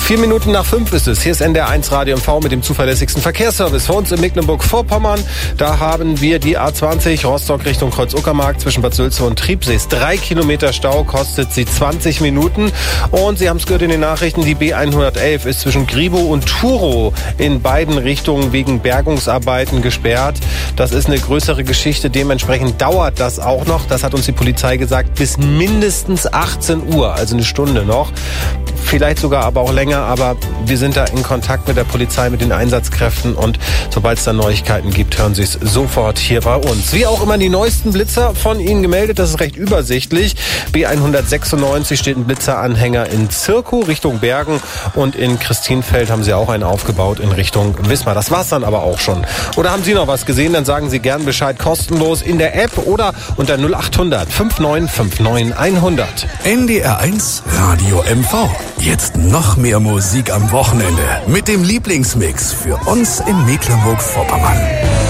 4 Minuten nach 5 ist es. Hier ist NDR 1 Radio MV mit dem zuverlässigsten Verkehrsservice für uns in Mecklenburg-Vorpommern. Da haben wir die A20 Rostock Richtung Kreuz-Uckermark zwischen Bad Sülze und Triebsees. 3 Kilometer Stau, kostet sie 20 Minuten. Und Sie haben es gehört in den Nachrichten, die B111 ist zwischen Gribow und Turow in beiden Richtungen wegen Bergungsarbeiten gesperrt. Das ist eine größere Geschichte. Dementsprechend dauert das auch noch. Das hat uns die Polizei gesagt, bis mindestens 18 Uhr, also eine Stunde noch. Vielleicht sogar aber auch länger, aber wir sind da in Kontakt mit der Polizei, mit den Einsatzkräften und sobald es da Neuigkeiten gibt, hören Sie es sofort hier bei uns. Wie auch immer die neuesten Blitzer von Ihnen gemeldet, das ist recht übersichtlich. B196 steht ein Blitzeranhänger in Zirkow Richtung Bergen und in Christinfeld haben Sie auch einen aufgebaut in Richtung Wismar. Das war's dann aber auch schon. Oder haben Sie noch was gesehen, dann sagen Sie gern Bescheid kostenlos in der App oder unter 0800 5959 100. NDR 1 Radio MV. Jetzt noch mehr Musik am Wochenende mit dem Lieblingsmix für uns in Mecklenburg-Vorpommern.